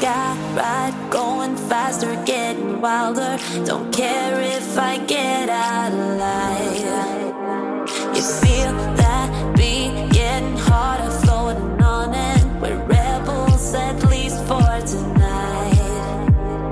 got right, going faster, getting wilder. Don't care if I get out alive. You feel that beat getting harder, floating on it. We're rebels at least for tonight.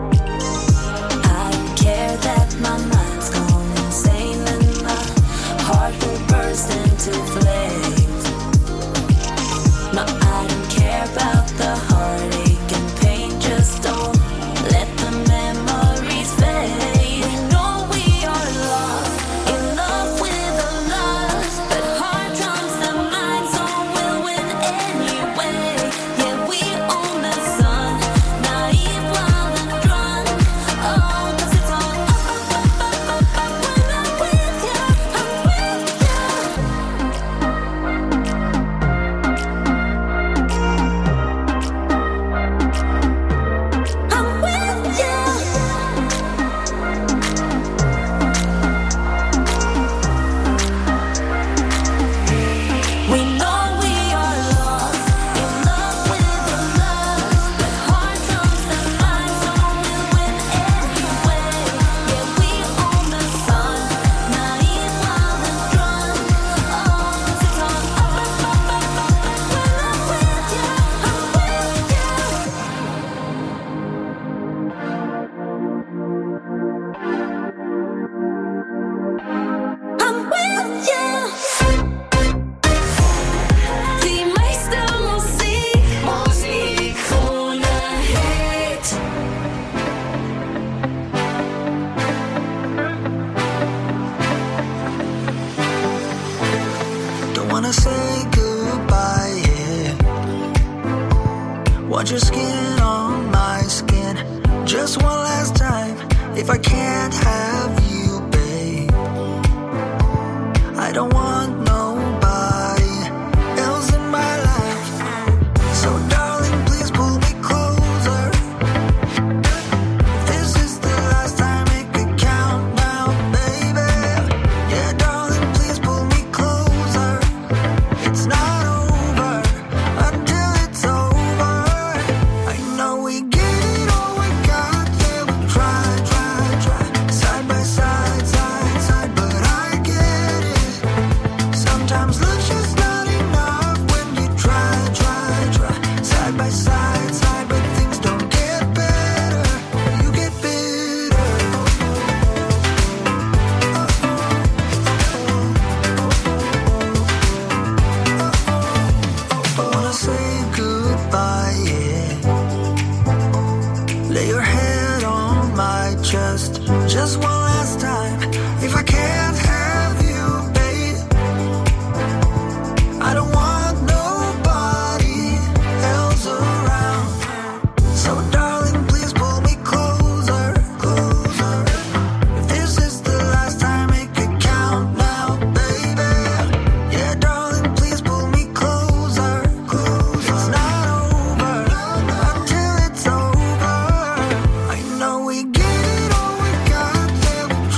I don't care that my mind's gone insane and my heart will burst into flames. No, I don't care about the heartache and pain. Just don't let the memories fade. We know we are lost, in love with the lost, but heart drums the mind, so we'll win anyway. Yeah, we own the sun, naive, wild and drunk. Oh, 'cause it's all up when I'm with you, I'm with you. I'm with you. We know we are lost, in love with the lust, but heart drums the mind, so we'll win anyway. Yeah, we own the sun, naive, wild and drunk. Oh, 'cause it's all up when I'm with you, I'm with you. I'm with you. Die meiste Musik ohne Hate. Don't wanna say goodbye, yeah. Want your skin on my skin. Just one last time. If I can't have you, babe, I don't want nobody else in my life. So darling, please pull me closer. If this is the last time, make it count now, baby. Yeah, darling, please pull me closer. It's not over until it's over. I know we get all we got, yeah, we try. Side by side, but I get it. Sometimes love's just not enough when you try. Side by side, but things don't get better. You get bitter. Don't wanna say goodbye, yeah. Lay your head on my chest. Just one last time. If I can't have you, babe, I don't want nobody else around. So darling, please pull me closer. If this is the last time, make it count now, baby. Yeah, darling, please pull me closer. It's not over until it's over. I know we get all we got, yeah, we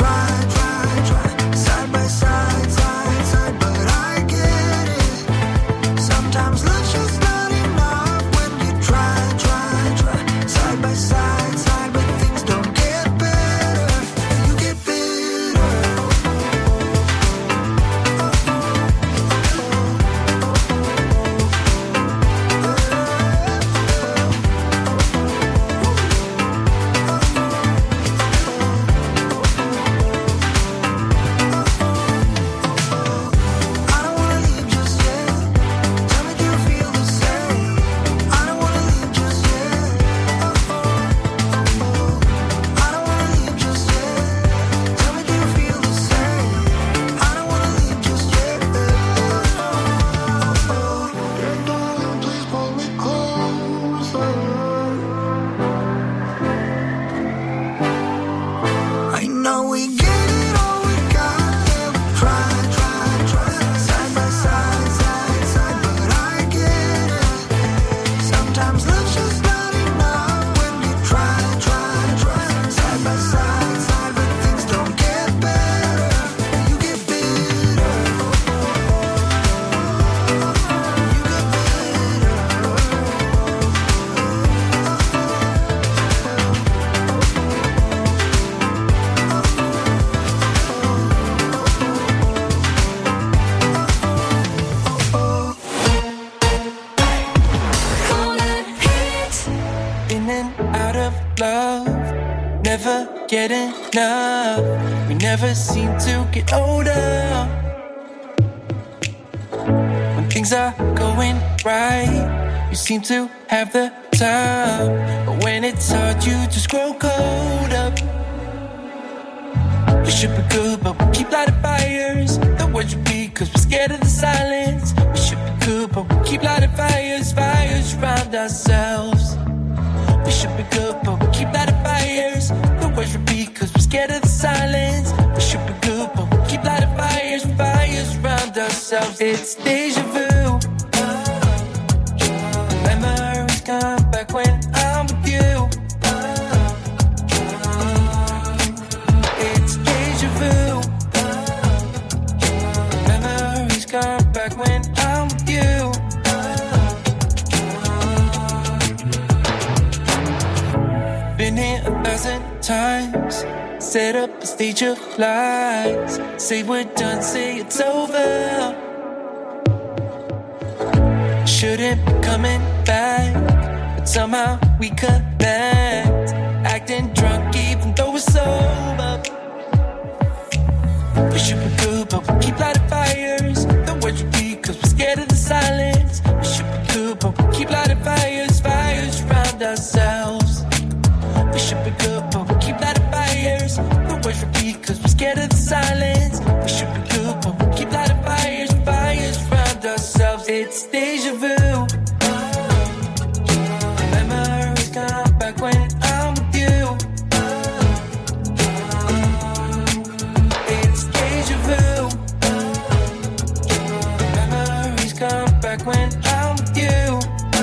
In and out of love, never get enough. We never seem to get older. When things are going right, you seem to have the time. But when it's hard, you just grow cold up. We should be good, but we keep lighting fires. The words repeat, cause we're scared of the silence. We should be good, but we keep lighting fires. Fires around ourselves. We should be good, but we keep lighting fires. The words repeat, cause we're scared of the silence. We should be good, but we keep lighting fires. Fires around ourselves. It's deja vu. Memories come back when I'm with you. It's deja vu. Memories come back when I'm with you. Been here 1,000 times. Set up a stage of lies. Say we're done, say it's over. Shouldn't be coming back, but somehow we connect. Acting drunk even though we're sober. We should be good, but we keep lighting fires. The words repeat, cause we're scared of the silence. We should be good, but we keep lighting fires. Fires around ourselves. We should be good, but we keep lighting fires. The words repeat, cause we're scared of the silence. We should be good, but we keep lighting fires. Fires around ourselves. It's deja vu. Memories come back when I'm with you. It's deja vu. Memories come back when I'm with you.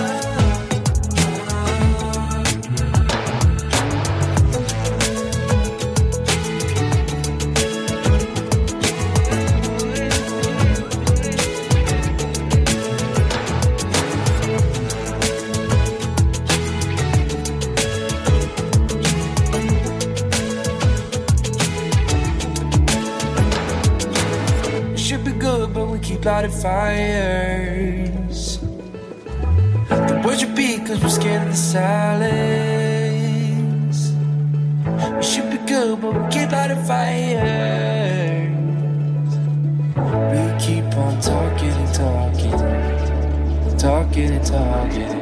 Keep lighting fires. The words repeat cause we're scared of the silence. We should be good but we keep lighting fires. We keep on talking and talking, talking and talking.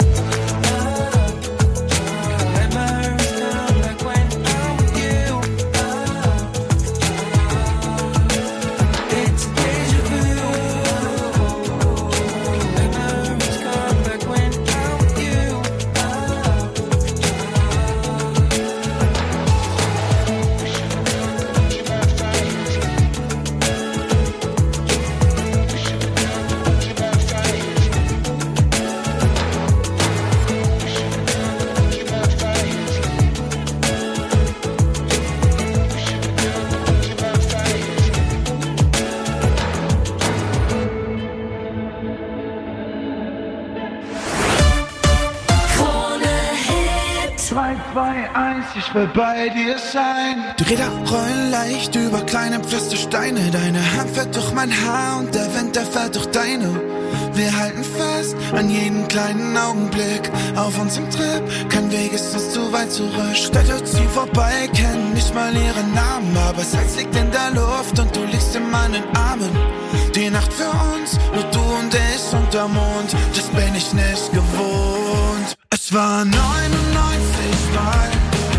Ich will bei dir sein. Die Räder rollen leicht über kleine Pflastersteine. Deine Hand fährt durch mein Haar und der Wind, der fährt durch deine. Wir halten fest an jeden kleinen Augenblick auf unserem Trip. Kein Weg ist uns zu weit zurück. Städte ziehen vorbei, kennen nicht mal ihren Namen. Aber Sex liegt in der Luft und du liegst in meinen Armen. Die Nacht für uns, nur du und ich unter Mond. Das bin ich nicht gewohnt. Es war 99 Mal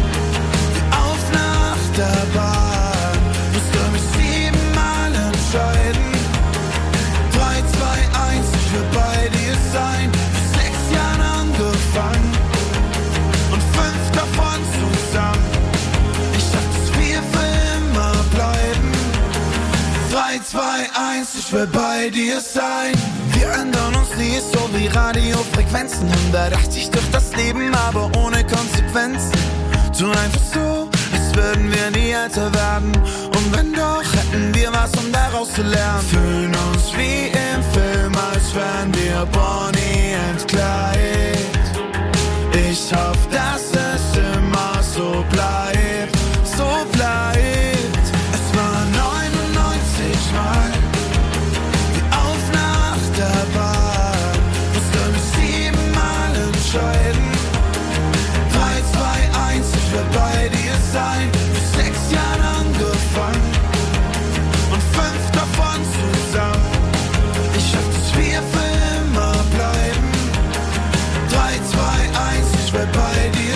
dabei, musste mich 7-mal entscheiden. 3, 2, 1, ich will bei dir sein. Vor 6 Jahren angefangen und 5 davon zusammen. Ich dachte, dass wir für immer bleiben. 3, 2, 1, ich will bei dir sein. Wir ändern uns nie, so wie Radiofrequenzen. 180 durch das Leben, aber ohne Konsequenzen. So einfach so, würden wir nie älter werden. Und wenn doch, hätten wir was, um daraus zu lernen. Fühlen uns wie im Film, als wären wir Bonnie and Clyde. Ich hoffe, dass es immer so bleibt, so bleibt. Es war 99 Mal wie auf einer Achterbahn. Musste mich 7-mal entscheiden. 3,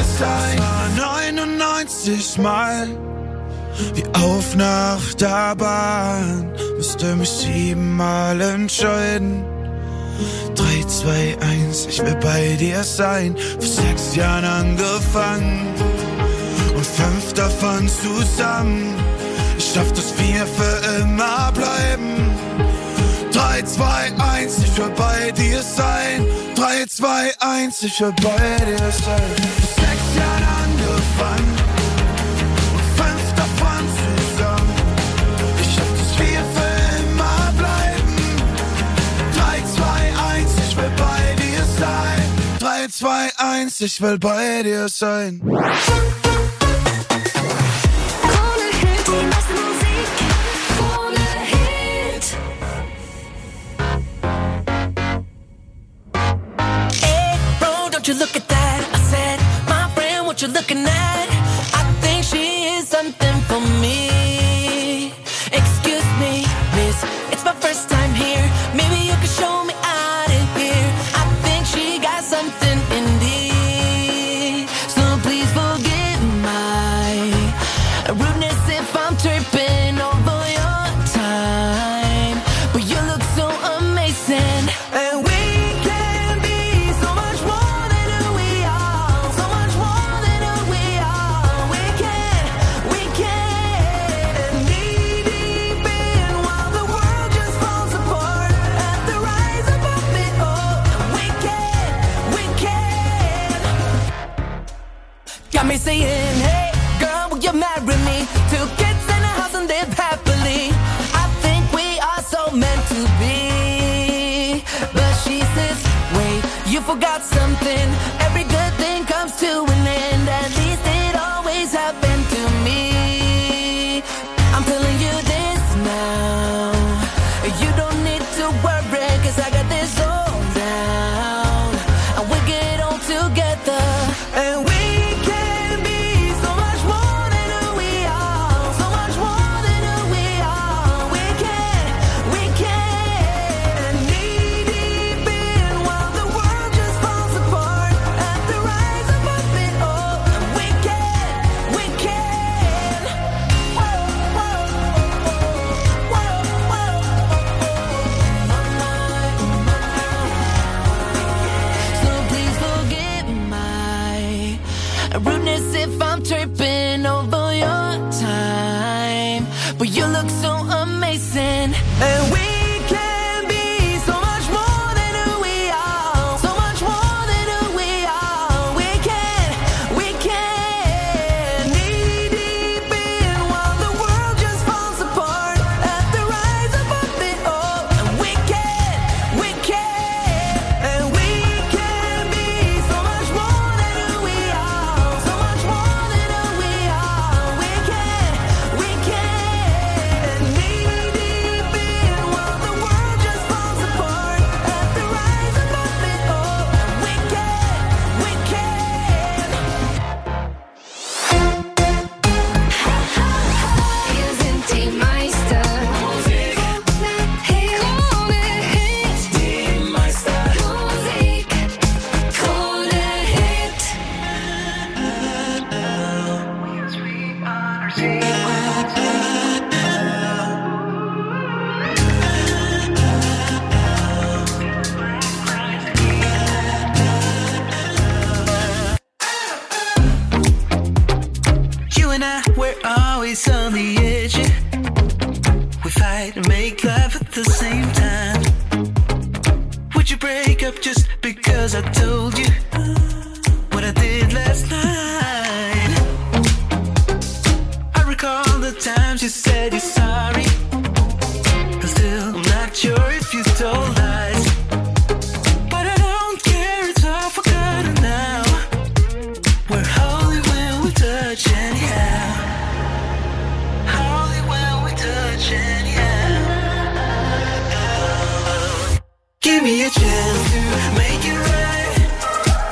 dir sein. Es war 99 Mal wie auf nach der Bahn. Müsste mich 7 Mal entscheiden. 3, 2, 1, ich will bei dir sein. Vor 6 Jahren angefangen und 5 davon zusammen. Ich schaff, dass wir für immer bleiben. 3, 2, 1, ich will bei dir sein. 3, 2, 1, ich will bei dir sein. Vor 6 Jahren angefangen und 5 davon zusammen. Ich schaff, dass wir für immer bleiben. 3, 2, 1, ich will bei dir sein. 3, 2, 1, ich will bei dir sein. Don't you look at that? I said, my friend, what you looking at? I think she is something for me. Excuse me, miss, it's my first time here. Maybe you can show me out of here. I think she got something in me. So please forgive my rudeness if I'm tripping over your time. But you look so amazing, and we me saying, hey, girl, will you marry me? 2 kids in a house and live happily. I think we are so meant to be. But she says, wait, you forgot something. Every good thing comes to an end. At least it always happened to me. I'm telling you this now. You don't need to worry, 'cause I got this all down. And we get on together, and we rudeness if I'm tripping over your time. But you look so amazing, and we can be so much more than who we are. So much more than who we are. We can knee deep in while the world just falls apart. At the rise above it all, and we can, and we can be so much more than who we are. So much more than who we are. We can knee deep in while the world just falls apart. At the rise above it all, and we can. Wir sind die Meister. Musik. Krone Hit. Die Meister. Musik. Krone Hit. You and I, we're always on the edge. We fight and make love at the same time. Would you break up just because I told you what I did last night? I recall the times you said you're sorry. I'm still not sure if you told lies. But I don't care, it's all forgotten now. We're holy when we touch anyhow. Holy when we touch anyhow. Give me a chance to make it right.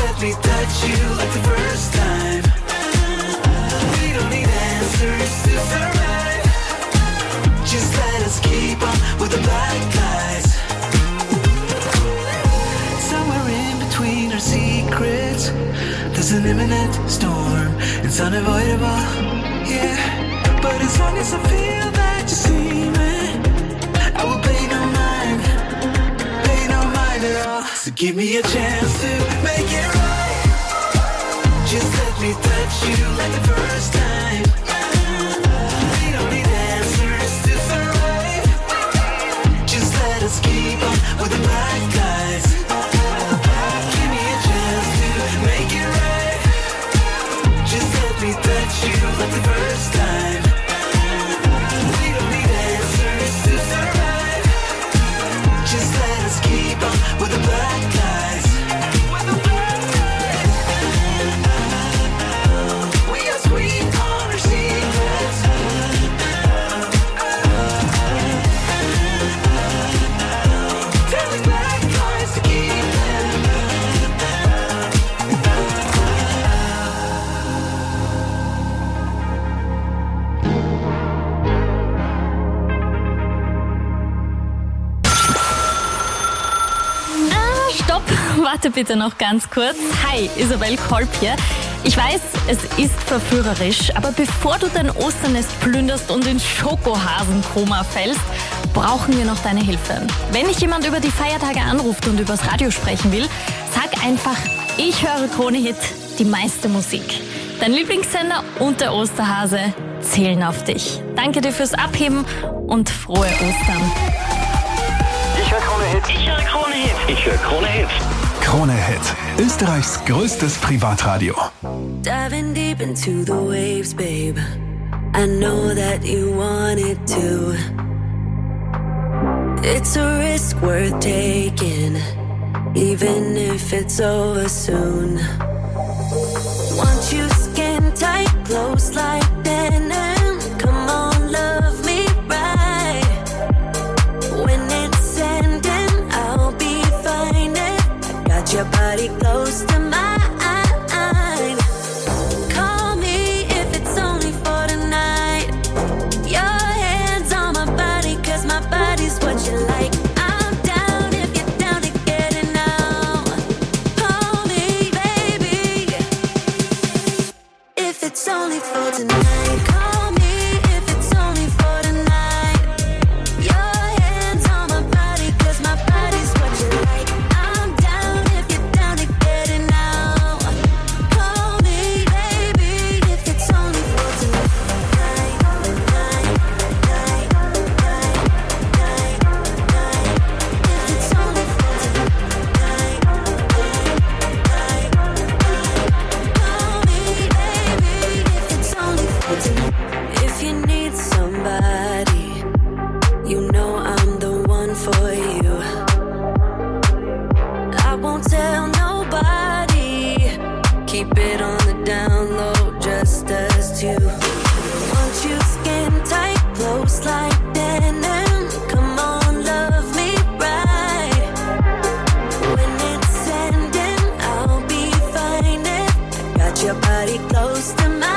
let me touch you like the first time. We don't need answers to survive. Just let us keep on with the black eyes. Somewhere in between our secrets, there's an imminent storm. It's unavoidable, yeah. But as long as I feel that you see me, I will pay no mind at all. So give me a chance to make it right. Just let me touch you like the first time. We don't need answers to survive. Just let us keep on with the black guys. Give me a chance to make it right. Just let me touch you like the first time. We don't need answers to survive. Just let us keep on with the black guys. We are sweet on our secrets. Telling black guys to keep them. Stopp, warte bitte noch ganz kurz. Hi, Isabel Kolb hier. Ich weiß, es ist verführerisch, aber bevor du dein Osternest plünderst und ins Schokohasenkoma fällst, brauchen wir noch deine Hilfe. Wenn dich jemand über die Feiertage anruft und übers Radio sprechen will, sag einfach, ich höre Krone Hit, die meiste Musik. Dein Lieblingssender und der Osterhase zählen auf dich. Danke dir fürs Abheben und frohe Ostern. Ich höre Krone Hit. Ich höre Krone Hit. Ich höre Krone Hit. Krone Hit, Österreichs größtes Privatradio. Diving deep into the waves, babe. I know that you want it too. It's a risk worth taking, even if it's over soon. Want you skin tight, close like denim. Come on, love me right. When it's ending, I'll be fine. Got your body close to mine. Call me if it's only for tonight. Your hands on my body, 'cause my body's what you like. I'm down if you're down to get it now. Call me, baby, if it's only for tonight. Call me if it's only for tonight. Your hands on my body, 'cause my body's what you like. I'm down if you're down to get it now. Call me, baby, if it's only for tonight. If it's only for tonight. Call me, baby, if it's only for tonight. If you need somebody, you know I'm the one for you. I won't tell nobody. Keep it on the down low, just us two. Want you skin tight, close like denim. Come on, love me right. When it's ending, I'll be fine. I got your body close to mine.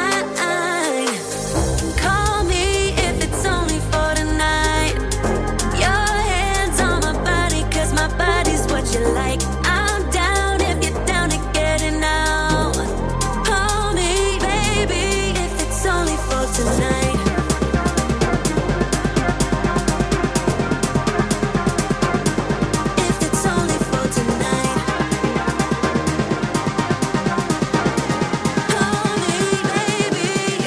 Call me if it's only for tonight. Your hands on my body, 'cause my body's what you like. I'm down if you're down to get it now. Call me, baby, if it's only for tonight. If it's only for tonight. Call me, baby,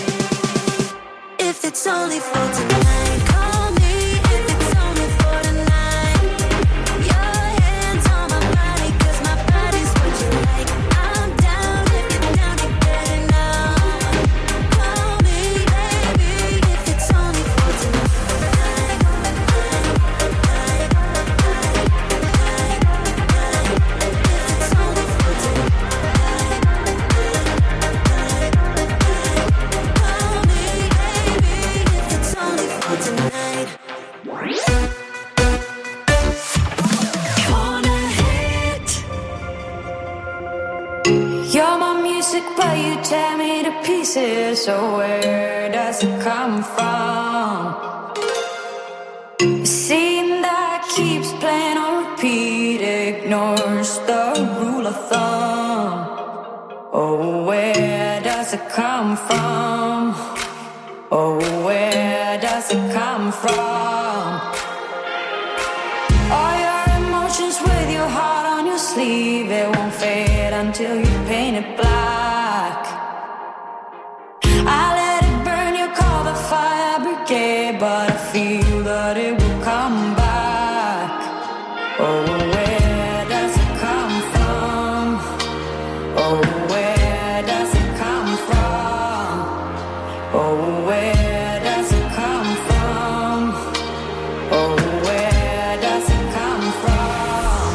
if it's only for tonight. Call me if it's only for tonight. Your hands on my body, 'cause my body's what you like. I'm down if you're down to get it now. Call me, baby, if it's only for tonight. If it's only for tonight. Call me, baby, if it's music, but you tear me to pieces. So where does it come from? A scene that keeps playing on repeat, ignores the rule of thumb. Oh, where does it come from? Oh, where does it come from? All your emotions with your heart on your sleeve, it won't fade until you paint it black. I let it burn, you call the fire brigade, but I feel that it will come back. Oh, where does it come from? Oh, where does it come from? Oh, where does it come from? Oh, where does it come from?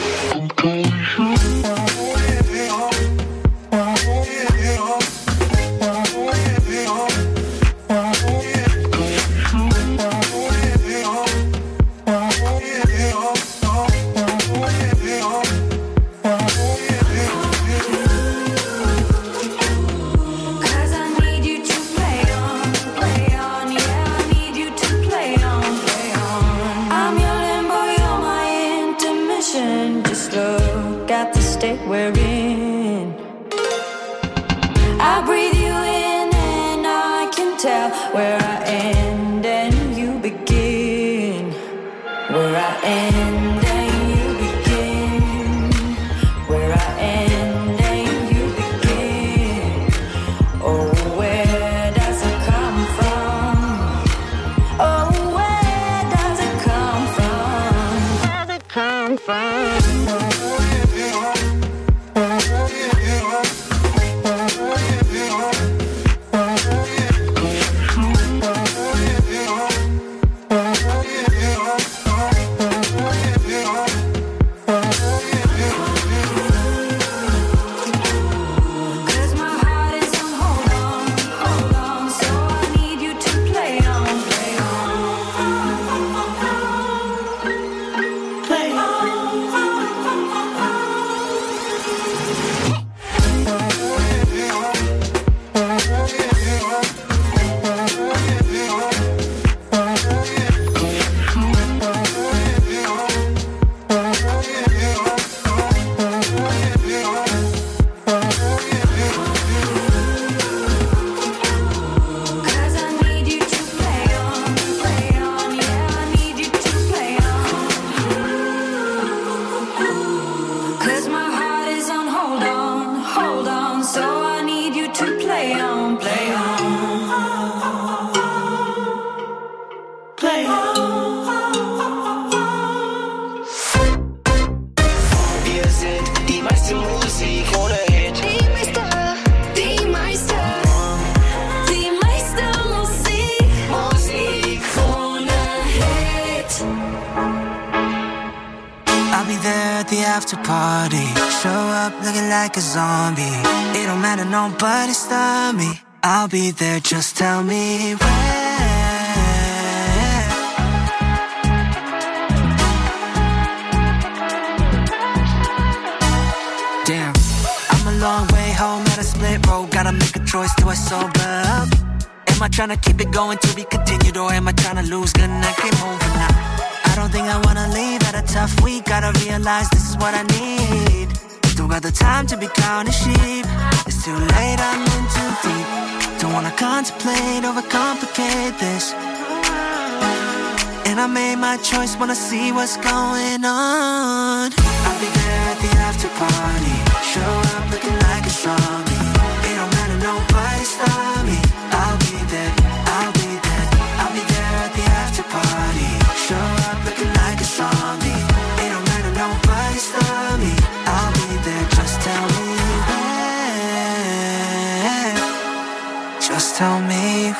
Cause I need you to play on, yeah, I need you to play on. I'm your limbo, you're my intermission. Just look at the state we're in. I breathe you in and I can tell where I end and you begin. Where I end and you begin. Where I end and you begin. Oh, where does it come from? Oh, where does it come from? Where does it come from? Cause my heart is on hold on, so I need you to play on, play on. Play on. Cause I need you to play on, yeah, I need you to play on. Cause my heart is on hold on, so I need you to play on, play on. Play on. Wir sind die meiste Musik ohne Hit. Die Meister. Die meiste Musik ohne Hit. I'll be there at the after party. Show up looking like a zombie. It don't matter, nobody stop me. I'll be there, just tell me where. Damn, I'm a long way home at a split road. Gotta make a choice, do I sober up? Am I tryna keep it going to be continued, or am I tryna lose? Gonna keep moving now. I don't think I wanna leave at a tough week. Gotta realize this is what I need. Don't got the time to be counting sheep. It's too late, I'm in too deep. Don't wanna contemplate, overcomplicate this. And I made my choice, wanna see what's going on. I'll be there at the after party. Show up looking like a zombie. It don't matter, nobody stop me. I'll be there, I'll be there. I'll be there at the after party. Show up looking like a zombie. It don't matter, nobody stop me. I'll be there, just tell me where. Just tell me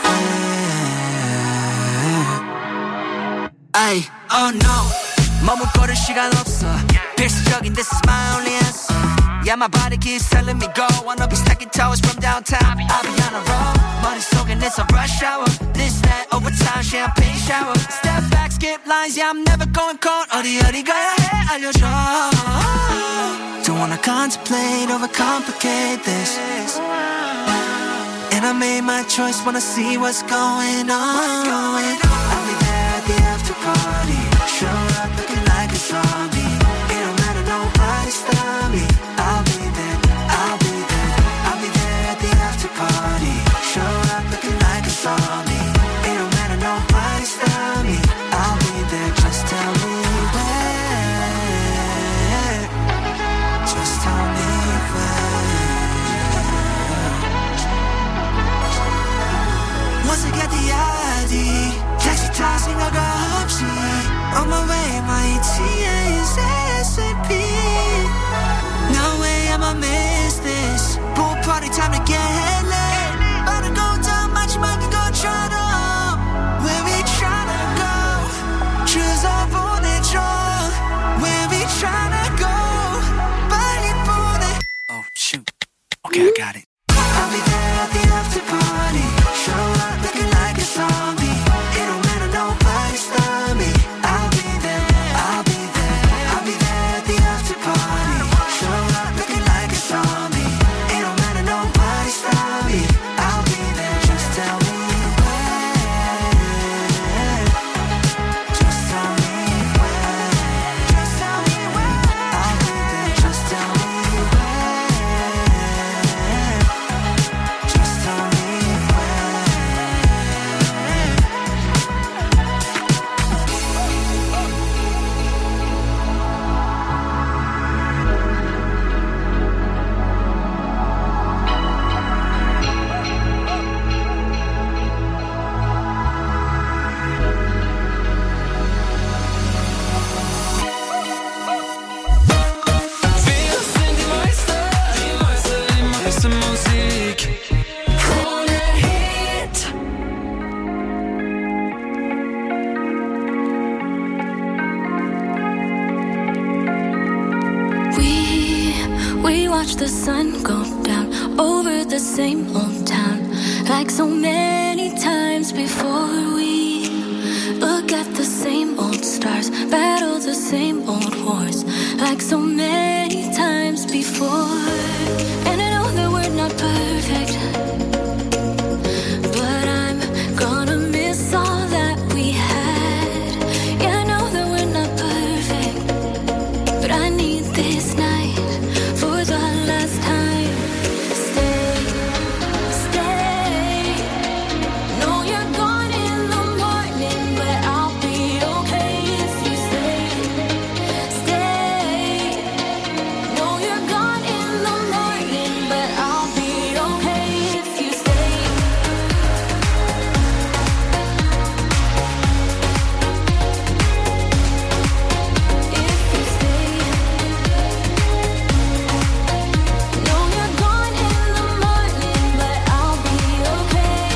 where. Ay, oh no, 머뭇거릴 시간 없어. 필수적인 this is my only answer. Yeah, my body keeps telling me go. Wanna be stacking towers from downtown. I'll be on a roll. 머릿속엔 it's a rush hour. This, that, overtime, champagne shower. Step back, skip lines, yeah, I'm never going cold. 어디 가야 해, 알려줘. Don't wanna contemplate, overcomplicate this. And I made my choice, wanna see what's going on. I'll be there at the after party. Show up looking like a zombie. It don't matter, nobody stop me. I'll be there, I'll be there. I'll be there at the after party. Show up looking like a zombie. It don't matter, nobody stop me. I'll be there, just tell me where. Just tell me where. Once I get the ID, taxi tossing, I got option. On my way, my ETA is ASAP. No way I'ma miss this. Pool party, time to get headlit. About to go down, much might go try to. Where we tryna go? Choose up on it, John. Where we tryna go? Body on it. Oh shoot. Okay, I got it. I'll be there at the after party. Show up looking like a zombie. It don't matter, nobody stop me. I'll be there, I'll be there. I'll be there at the after party. Show up looking like a zombie. It don't matter, nobody stop me. I'll be there, just tell me where. Just tell me where. Just tell me where. I'll be there, just tell me where. Just tell me Wir sind die Meister, die Meister, die Meister Musik. Krone Hit. We watch the sun go down over the same old town, like so many times before. We look at the same old stars, battle the same old wars, like so many times before. And I know that we're not perfect, but I'm gonna miss all that we had. Yeah, I know that we're not perfect, but I need this night for the last time. Stay, stay. Know you're gone in the morning, but I'll be okay if you stay. Stay. Know you're gone in the morning, but I'll be okay if you stay. If you stay. Know you're gone in the morning, but I'll be okay.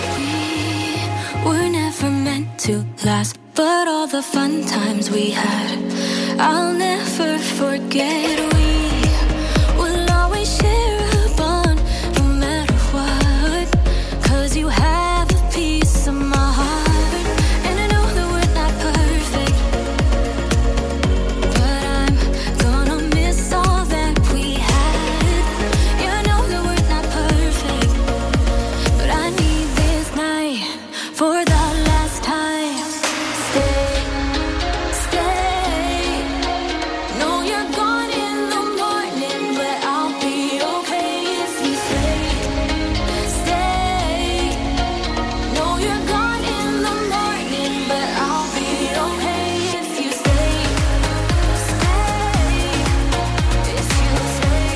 We were never meant to last, but all the fun times we had, I'll never forget. We will always share a bond, no matter what, 'cause you have a piece of my heart. And I know that we're not perfect, but I'm gonna miss all that we had. Yeah, I know that we're not perfect, but I need this night for the last time. Stay, stay. Know you're gone in the morning, but I'll be okay if you stay. Stay. Know you're gone in the morning, but I'll be okay if you stay. Stay. If you stay.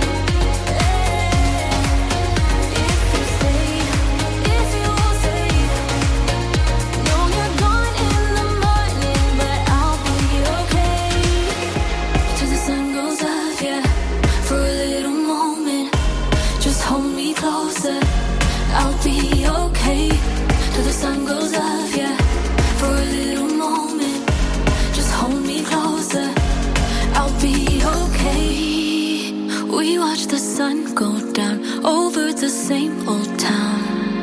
If you stay. If you stay. Know you're gone in the morning, but I'll be okay. Till the sun goes up, yeah, for a little moment. Just hold me closer, I'll be okay. Till the sun goes up, yeah, for a little moment. Just hold me closer, I'll be okay. We watch the sun go down over the same old town.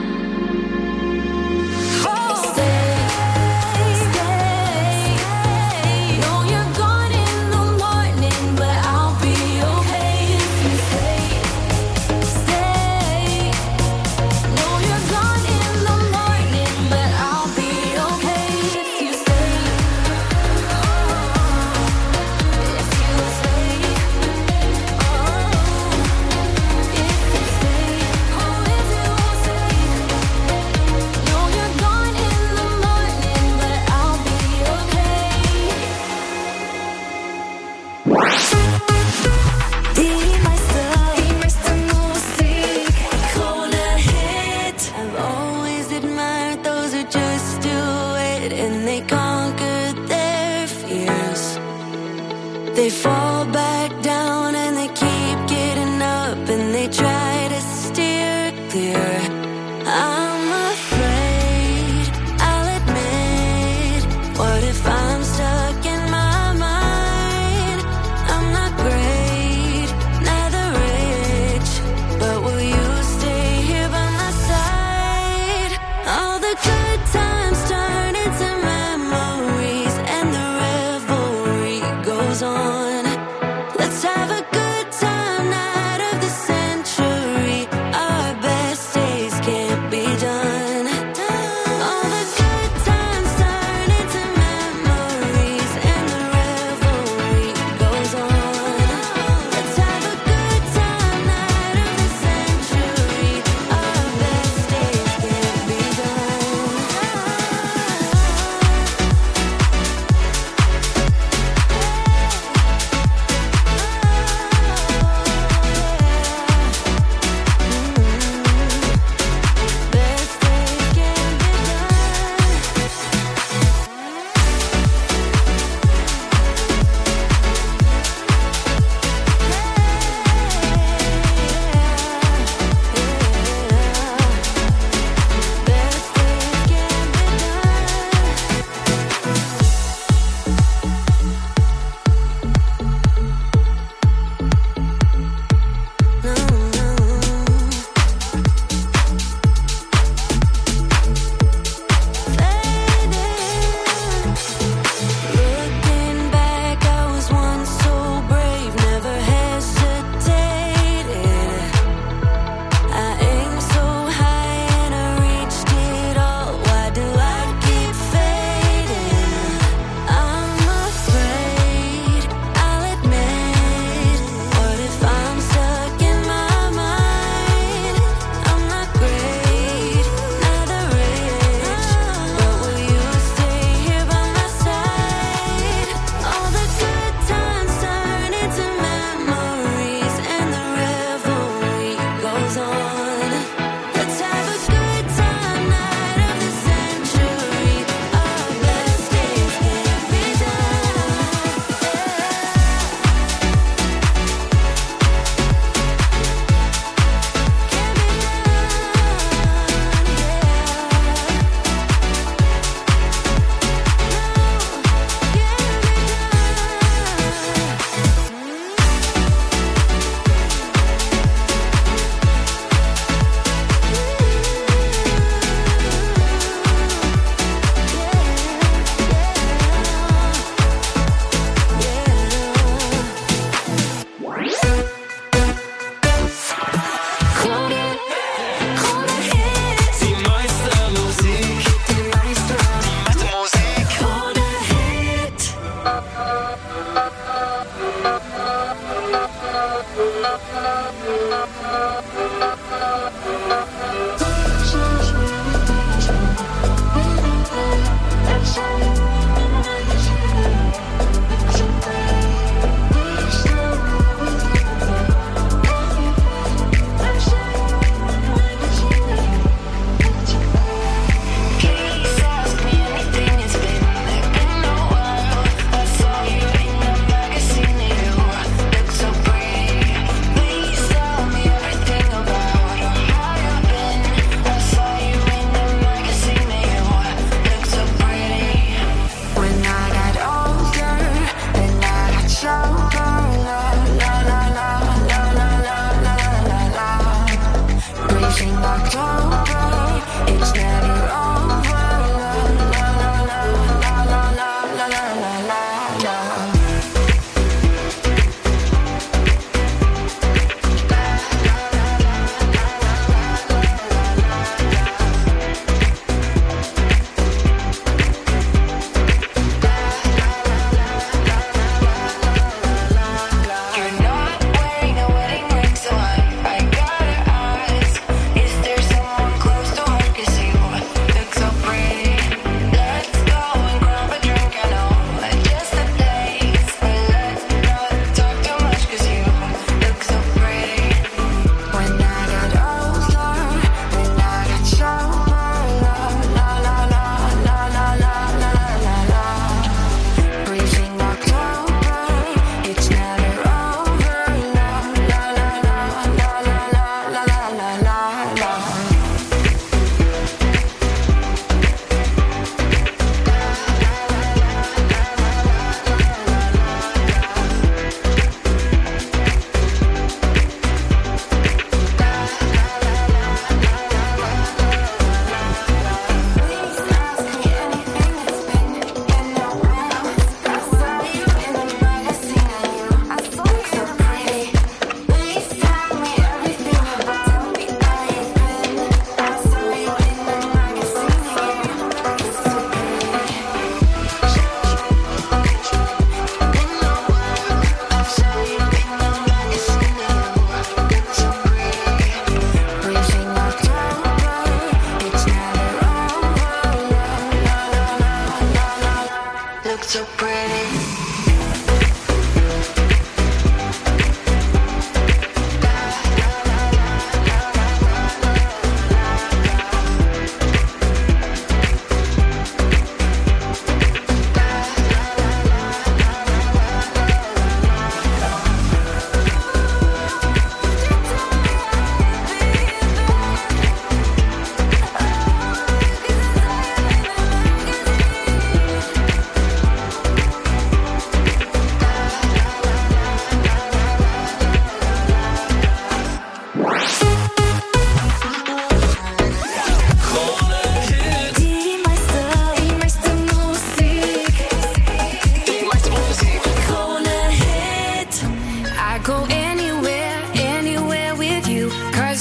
Stay, stay. Know you're gone in the morning, but I'll be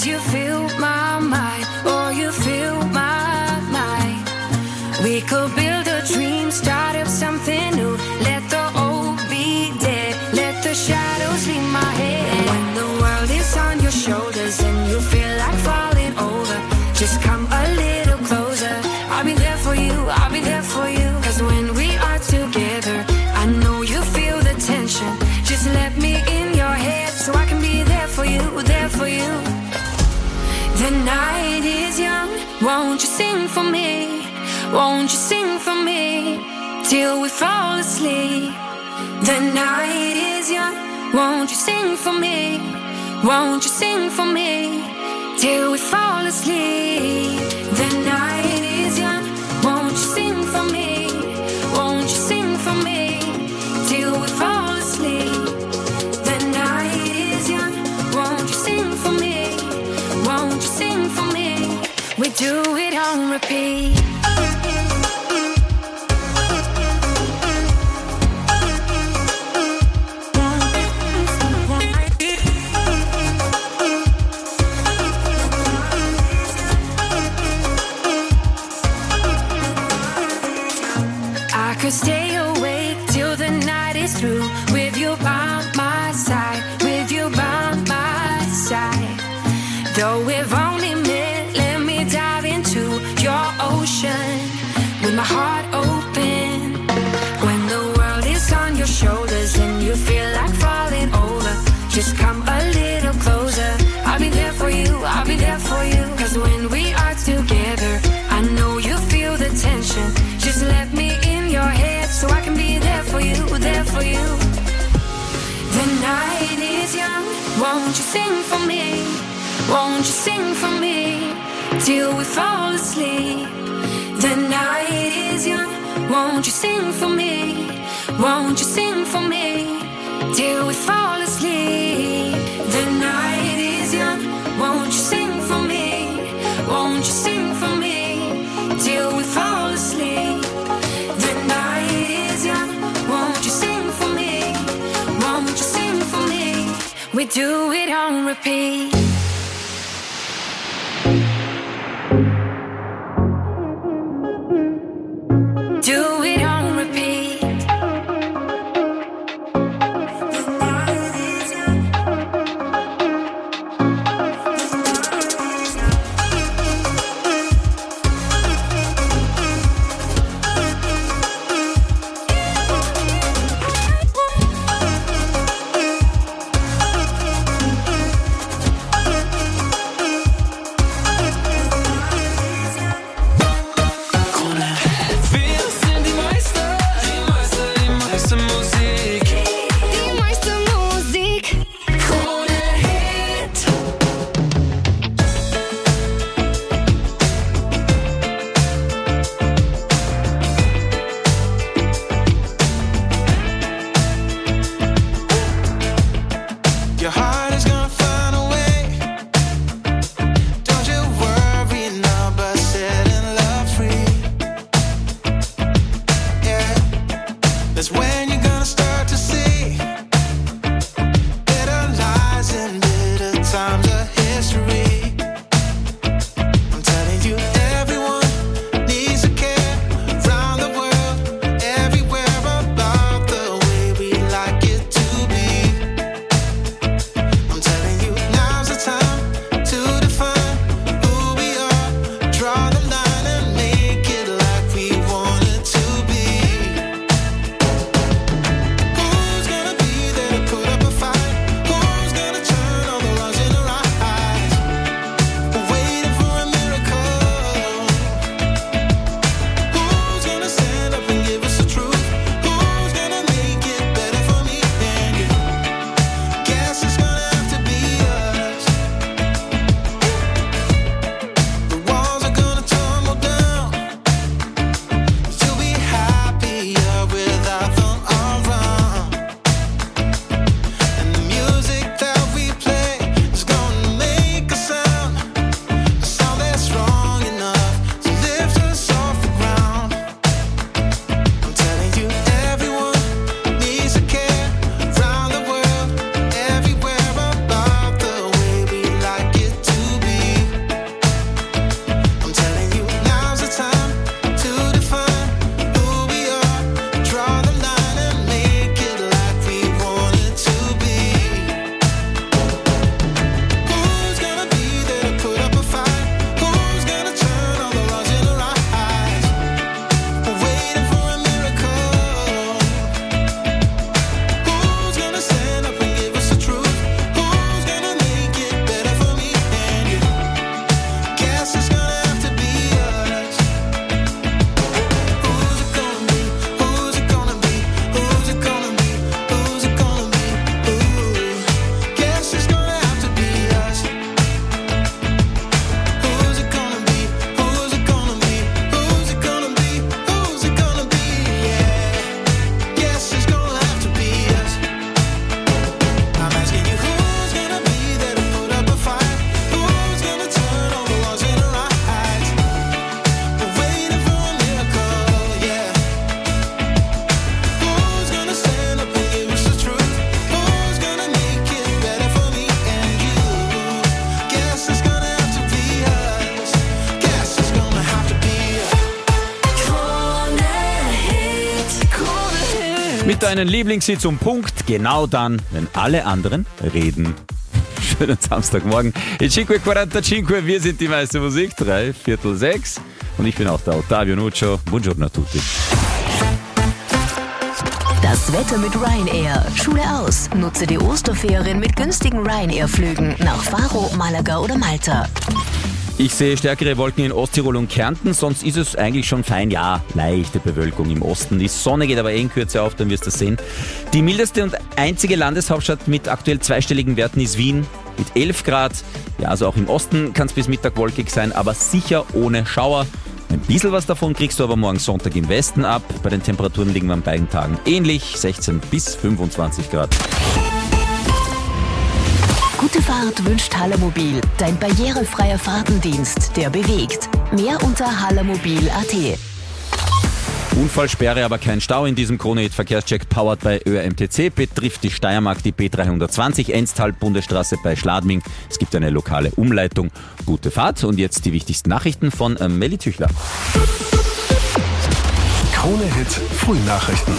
Cause you fill my mind, oh you fill my mind. We could build a dream, start up something new. Let the old be dead, let the shadows leave my head. When the world is on your shoulders and you feel like falling over, just come a little closer. I'll be there for you, I'll be there for you. Cause when we are together, I know you feel the tension. Just let me in your head so I can be there for you, there for you. The night is young, won't you sing for me? Won't you sing for me till we fall asleep? The night is young, won't you sing for me? Won't you sing for me till we fall asleep? The night is young, won't you sing for me? Won't you sing for me till we fall asleep? The night is young, won't you sing for me? Won't you sing for me? We do it on repeat. I could stay awake till the night is through, with you by my side, with you by my side. Though we've only met, let me dive into your ocean with my heart open. When the world is on your shoulders and you feel like falling over, just come a little closer. I'll be there for you, I'll be there for you. Cause when we are together, I know you feel the tension. Just let me in your head so I can be there for you, there for you. The night is young, won't you sing for me? Won't you sing for me till we fall asleep? The night is young, won't you sing for me? Won't you sing for me till we fall asleep? The night is young, won't you sing for me? Won't you sing for me till we fall asleep? The night is young, won't you sing for me? Won't you sing for me? We do it on repeat. Do it on repeat. Mit deinen Lieblingshits zum Punkt, genau dann, wenn alle anderen reden. Schönen Samstagmorgen. In 5:45, wir sind die meiste Musik, 5:45. Und ich bin auch der Ottavio Nuccio. Buongiorno a tutti. Das Wetter mit Ryanair. Schule aus. Nutze die Osterferien mit günstigen Ryanair-Flügen nach Faro, Malaga oder Malta. Ich sehe stärkere Wolken in Osttirol und Kärnten, sonst ist es eigentlich schon fein. Ja, leichte Bewölkung im Osten. Die Sonne geht aber in Kürze auf, dann wirst du das sehen. Die mildeste und einzige Landeshauptstadt mit aktuell zweistelligen Werten ist Wien mit 11 Grad. Ja, also auch im Osten kann es bis Mittag wolkig sein, aber sicher ohne Schauer. Ein bisschen was davon kriegst du aber morgen Sonntag im Westen ab. Bei den Temperaturen liegen wir an beiden Tagen ähnlich, 16 bis 25 Grad. Gute Fahrt wünscht Hallermobil, dein barrierefreier Fahrtendienst, der bewegt. Mehr unter hallermobil.at. Unfallsperre, aber kein Stau in diesem Krone-Hit-Verkehrscheck powered bei ÖRMTC. Betrifft die Steiermark die B320 Enstal-Bundesstraße bei Schladming. Es gibt eine lokale Umleitung. Gute Fahrt und jetzt die wichtigsten Nachrichten von Melli Tüchler. Krone-Hit Frühnachrichten.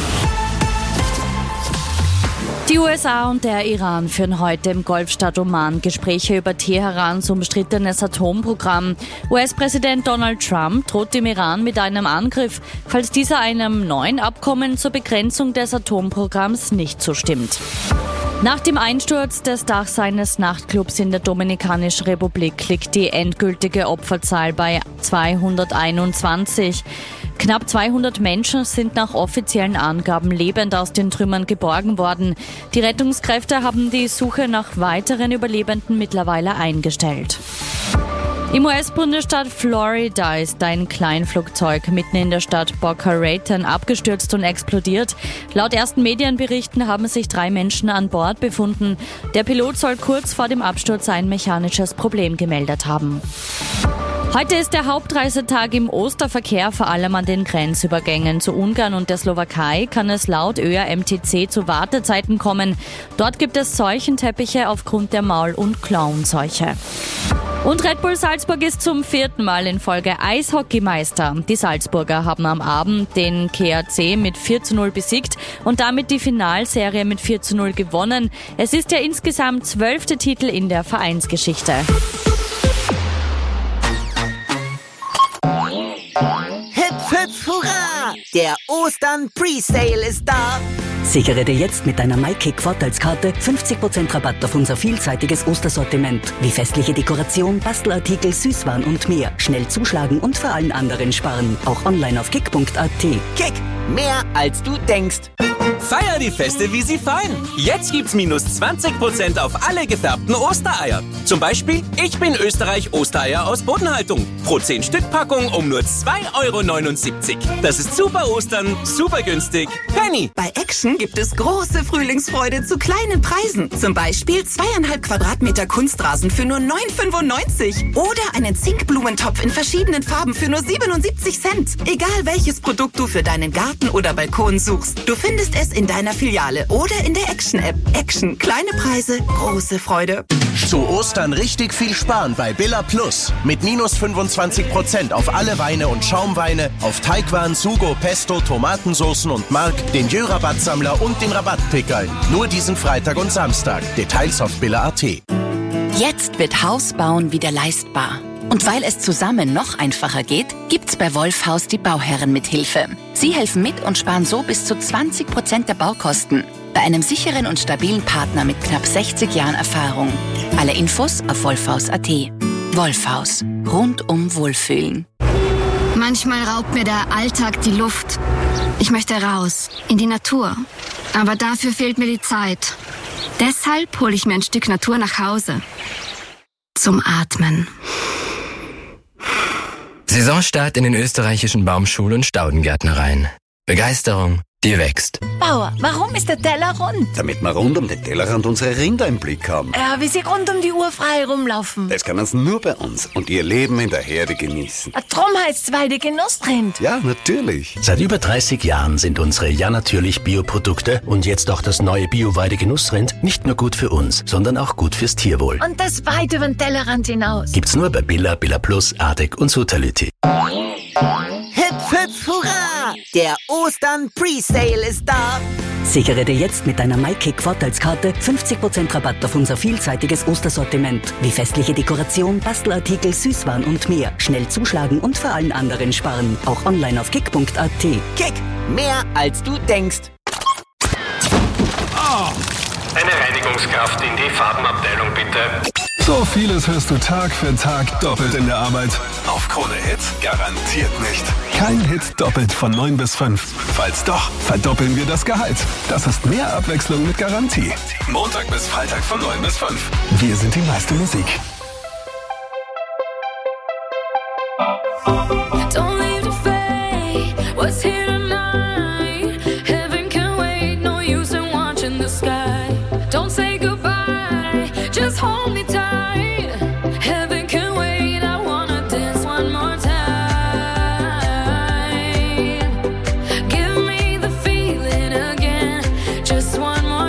Die USA und der Iran führen heute im Golfstaat Oman Gespräche über Teherans umstrittenes Atomprogramm. US-Präsident Donald Trump droht dem Iran mit einem Angriff, falls dieser einem neuen Abkommen zur Begrenzung des Atomprogramms nicht zustimmt. Nach dem Einsturz des Dachs eines Nachtclubs in der Dominikanischen Republik liegt die endgültige Opferzahl bei 221. Knapp 200 Menschen sind nach offiziellen Angaben lebend aus den Trümmern geborgen worden. Die Rettungskräfte haben die Suche nach weiteren Überlebenden mittlerweile eingestellt. Im US-Bundesstaat Florida ist ein Kleinflugzeug mitten in der Stadt Boca Raton abgestürzt und explodiert. Laut ersten Medienberichten haben sich 3 Menschen an Bord befunden. Der Pilot soll kurz vor dem Absturz ein mechanisches Problem gemeldet haben. Heute ist der Hauptreisetag im Osterverkehr, vor allem an den Grenzübergängen zu Ungarn und der Slowakei kann es laut ÖRMTC zu Wartezeiten kommen. Dort gibt es Seuchenteppiche aufgrund der Maul- und Klauenseuche. Und Red Bull Salzburg ist zum 4. Mal in Folge Eishockeymeister. Die Salzburger haben am Abend den KAC mit 4:0 besiegt und damit die Finalserie mit 4:0 gewonnen. Es ist der insgesamt 12. Titel in der Vereinsgeschichte. Hüpf, hüpf, hurra! Der Ostern-Presale ist da! Sichere dir jetzt mit deiner MyKick-Vorteilskarte 50% Rabatt auf unser vielseitiges Ostersortiment. Wie festliche Dekoration, Bastelartikel, Süßwaren und mehr. Schnell zuschlagen und vor allen anderen sparen. Auch online auf kick.at. Kick, mehr als du denkst. Feier die Feste, wie sie feiern. Jetzt gibt's minus 20% auf alle gefärbten Ostereier. Zum Beispiel, ich bin Österreich Ostereier aus Bodenhaltung. Pro 10 Stück Packung um nur 2,79 €. Das ist super Ostern, super günstig. Penny. Bei Action gibt es große Frühlingsfreude zu kleinen Preisen. Zum Beispiel 2,5 Quadratmeter Kunstrasen für nur 9,95 € oder einen Zinkblumentopf in verschiedenen Farben für nur 77 Cent. Egal welches Produkt du für deinen Garten oder Balkon suchst, du findest es in deiner Filiale oder in der Action-App. Action, kleine Preise, große Freude. Zu Ostern richtig viel sparen bei Billa Plus. Mit minus 25% auf alle Weine und Schaumweine, auf Teigwaren, Sugo, Pesto, Tomatensoßen und Mark, den Jö-Rabattsammler und den Rabattpickerl. Nur diesen Freitag und Samstag. Details auf Billa.at. Jetzt wird Hausbauen wieder leistbar. Und weil es zusammen noch einfacher geht, gibt's bei Wolfhaus die Bauherrenmithilfe. Sie helfen mit und sparen so bis zu 20% der Baukosten. Bei einem sicheren und stabilen Partner mit knapp 60 Jahren Erfahrung. Alle Infos auf wolfhaus.at. Wolfhaus. Rundum Wohlfühlen. Manchmal raubt mir der Alltag die Luft. Ich möchte raus, in die Natur. Aber dafür fehlt mir die Zeit. Deshalb hole ich mir ein Stück Natur nach Hause. Zum Atmen. Saisonstart in den österreichischen Baumschul- und Staudengärtnereien. Begeisterung, die wächst. Bauer, warum ist der Teller rund? Damit wir rund um den Tellerrand unsere Rinder im Blick haben. Ja, wie sie rund um die Uhr frei rumlaufen. Das können sie nur bei uns und ihr Leben in der Herde genießen. Drum heißt's Weidegenussrind. Ja, natürlich. Seit über 30 Jahren sind unsere Ja natürlich Bioprodukte und jetzt auch das neue Bio-Weidegenussrind nicht nur gut für uns, sondern auch gut fürs Tierwohl. Und das weit über den Tellerrand hinaus. Gibt's nur bei Billa, Billa Plus, Ardek und Sutality. Hüpf, hüpf, hurra! Der Ostern-Presale ist da. Sichere dir jetzt mit deiner MyKick-Vorteilskarte 50% Rabatt auf unser vielseitiges Ostersortiment, wie festliche Dekoration, Bastelartikel, Süßwaren und mehr. Schnell zuschlagen und vor allen anderen sparen. Auch online auf kick.at. Kick, mehr als du denkst. Eine Reinigungskraft in die Farbenabteilung, bitte. So vieles hörst du Tag für Tag doppelt in der Arbeit. Auf Krone Hit garantiert nicht. Kein Hit doppelt von 9 bis 5. Falls doch, verdoppeln wir das Gehalt. Das ist mehr Abwechslung mit Garantie. Montag bis Freitag von 9 bis 5. Wir sind die meiste Musik. Don't leave the fate, what's here tonight? Heaven can wait, no use in watching the sky. Don't say goodbye, just hold me tight. Heaven can wait, I wanna dance one more time. Give me the feeling again, just one more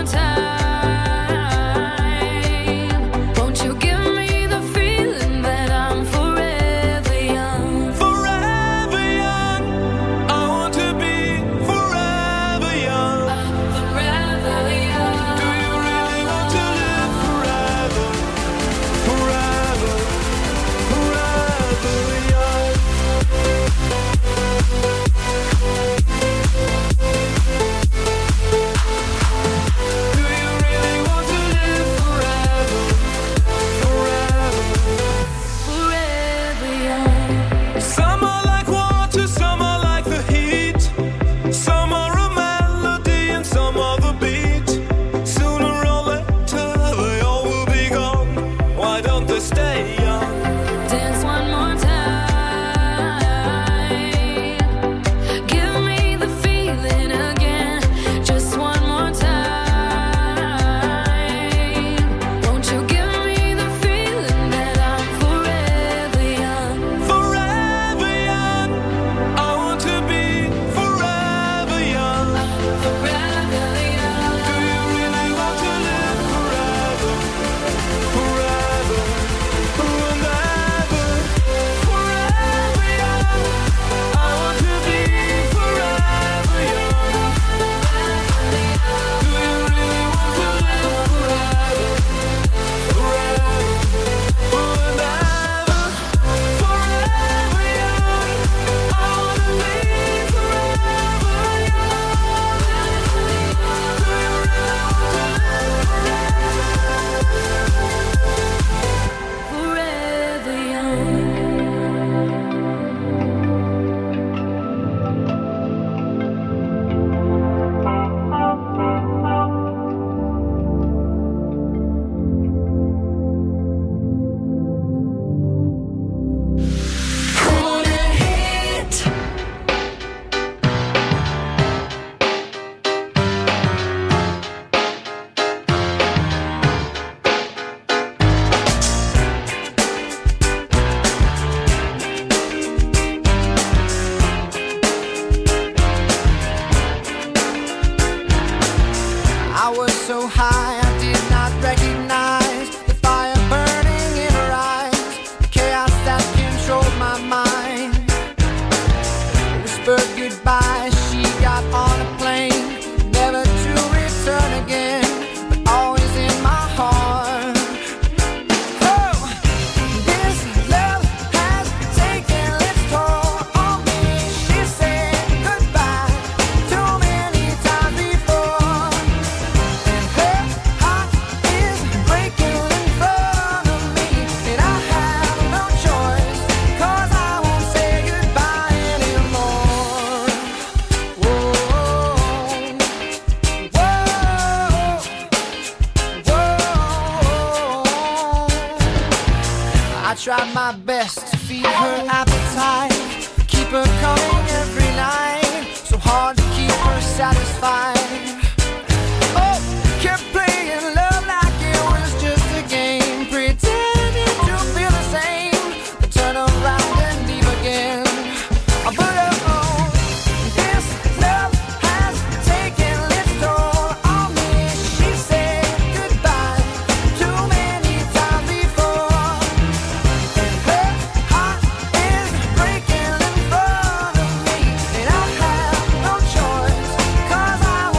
time. Won't you give me the feeling that I'm forever young? Forever young, I want to be forever young. Forever young. Do you really want to live forever? Forever, forever young. Do you really want to live forever? Forever, Forever young. some are like water, some are like the heat. Some are a melody and some are the beat. Sooner or later they all will be gone. Why don't they stay young? Dance one more time. Give me the feeling again, just one more time. Won't you give me the feeling that I'm forever young? Forever young, I want to be forever young. Forever young. Do you really want to live forever? Forever, and ever. Forever young, I want to be forever young. Do you really want to live forever? Forever, and ever. Forever young, I want to be forever Forever young. I was so high I did not recognize the fire burning in her eyes, the chaos that controlled my mind. Whispered goodbye, she got on a plane, never to return again, but always in my heart. Oh, this love has taken its toll on me. She said goodbye too many times before. Her heart is breaking in front of me, and I have no choice, 'cause I won't say goodbye anymore. Whoa, whoa, whoa. I tried my best to feed her appetite, keep her coming every night, so hard to keep her satisfied. Oh, kept playing love like it was just a game, pretending to feel the same, then turn around and leave again. But oh, this love has taken its toll on me. She said goodbye too many times before, and her heart is breaking in front of me, and I have no choice, 'cause I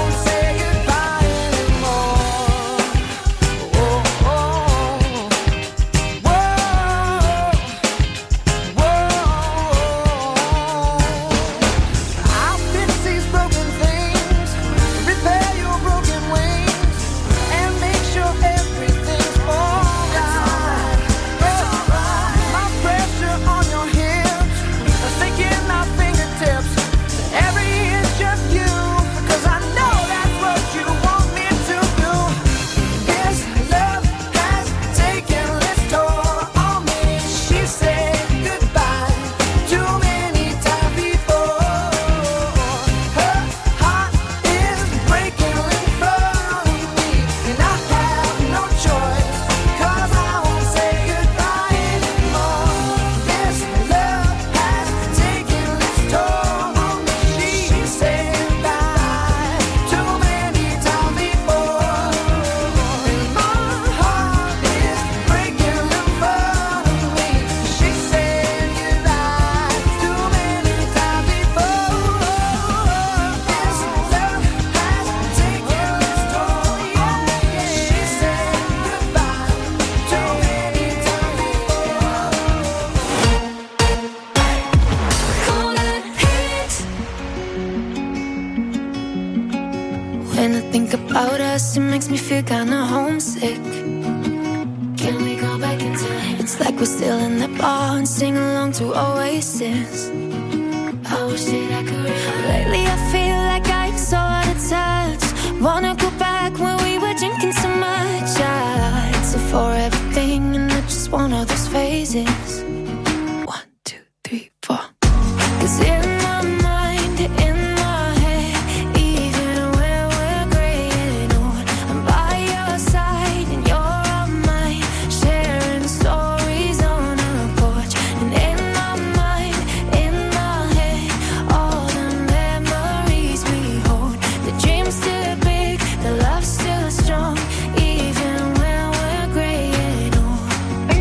about us, it makes me feel kinda homesick. Can we go back in time? It's like we're still in the bar and sing along to Oasis. I wish that I could remember. Lately I feel like I'm so out of touch. Wanna go back when we were drinking so much. It's a forever thing and not just one of those phases. 1, 2, 3, 4. 'Cause in my mind, in my head, even when we're graying old, I'm by your side and you're on mine, sharing stories on our porch. And in my mind, in my head, all the memories we hold. The dream's still big, the love's still strong, even when we're graying old.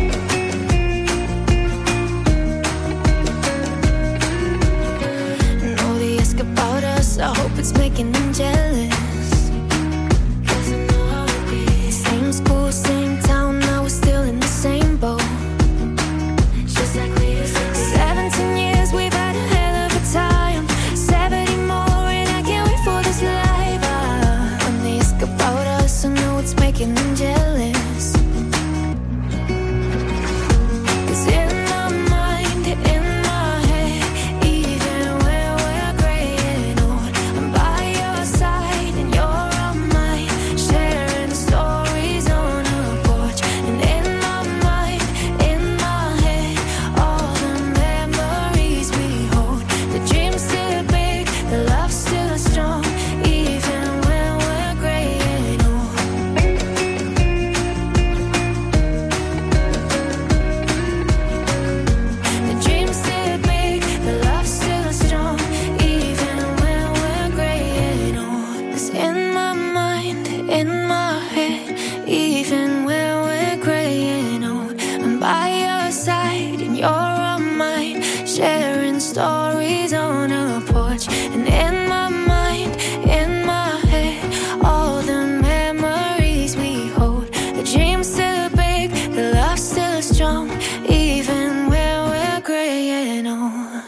And all they ask about us, I hope it's making them jealous. 'Cause I know how it is. Same school, same town, now we're still in the same boat. Just like we used to be. 17 years, we've had a hell of a time. 70 more, and I can't wait for this life. When they ask about us, I know it's making them jealous. 'Cause in my mind, in my head, even when we're graying old, I'm by your side and you're on mine, sharing stories on our porch. And in my mind, in my head, all the memories we hold. The dream's still big, the love's still strong, even when we're graying old. The dream's still big, the love's still strong, even when we're graying old. 'Cause in my mind, in my head, even when we're graying old, I'm by your side and you're on mine, sharing stories on our porch. And in my mind, in my head, all the memories we hold. The dream's still big, the love's still strong, even when we're graying old.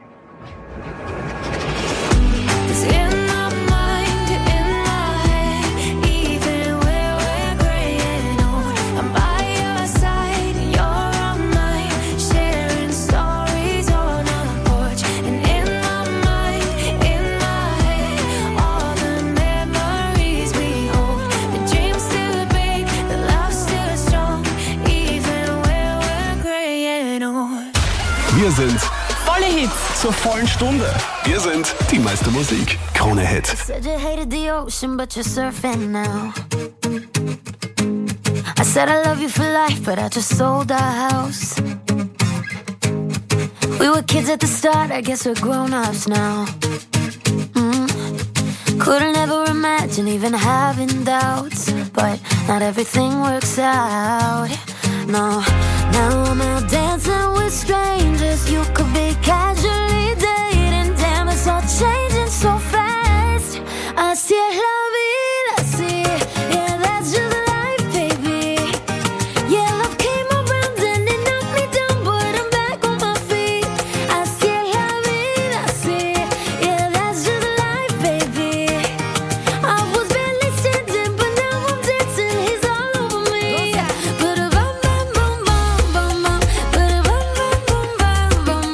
'Cause in my mind, in my head, even when we're graying old, I'm by your side and you're on mine, sharing stories on our porch. And in my mind, in my head, all the memories we hold. The dream's still big, the love's still strong, even when we're graying old. Wir sind Volle Hits zur vollen Stunde. Wir sind die meiste Musik. Krone Hit. Said you hated the ocean, but you're surfing now. I said I love you for life, but I just sold our house. We were kids at the start, I guess we're grown-ups now. Couldn't ever imagine even having doubts, but not everything works out. No, now I'm out dancing with strangers. You could be casually dating. Damn, it's all changing so fast. Así es la vida, así. Yeah, that's just life, baby. Yeah, love came around and it knocked me down, but I'm back on my feet. Así es la vida, así. Yeah, that's just life, baby. I was barely standing, but now I'm dancing. He's all over me. But a bum bum bum bum bum bum. But a bum bum bum bum bum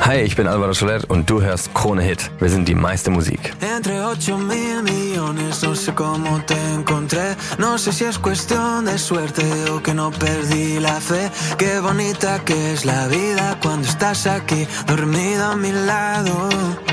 Hi, ich bin Alvaro Soler und du hörst Krone Hit. Wir sind die meiste Musik. Entre 8.000 millones, no sé cómo te encontré. No sé si es cuestión de suerte o que no perdí la fe. Qué bonita que es la vida cuando estás aquí, dormida a mi lado.